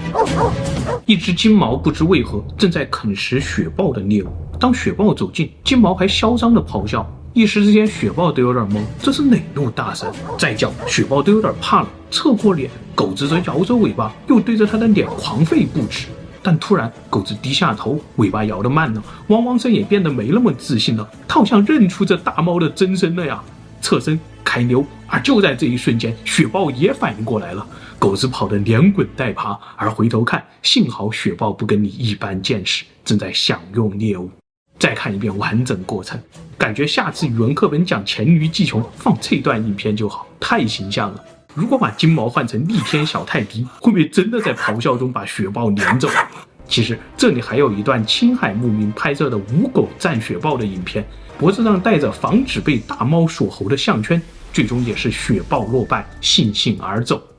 一只金毛不知为何正在啃食雪豹的猎物，当雪豹走近，金毛还嚣张地咆哮，一时之间雪豹都有点懵，这是哪路大神？再叫雪豹都有点怕了，侧过脸，狗子则摇着尾巴，又对着他的脸狂吠不止。但突然狗子低下头，尾巴摇得慢了，汪汪声也变得没那么自信了，他好像认出这大猫的真身了呀！侧身开溜，而就在这一瞬间，雪豹也反应过来了，狗子跑得连滚带爬，而回头看，幸好雪豹不跟你一般见识，正在享用猎物。再看一遍完整过程，感觉下次语文课本讲黔驴技穷放这段影片就好，太形象了。如果把金毛换成逆天小泰迪，会不会真的在咆哮中把雪豹撵走？其实这里还有一段青海牧民拍摄的无狗战雪豹的影片，脖子上戴着防止被大猫锁喉的项圈，最终也是雪豹落败，悻悻而走。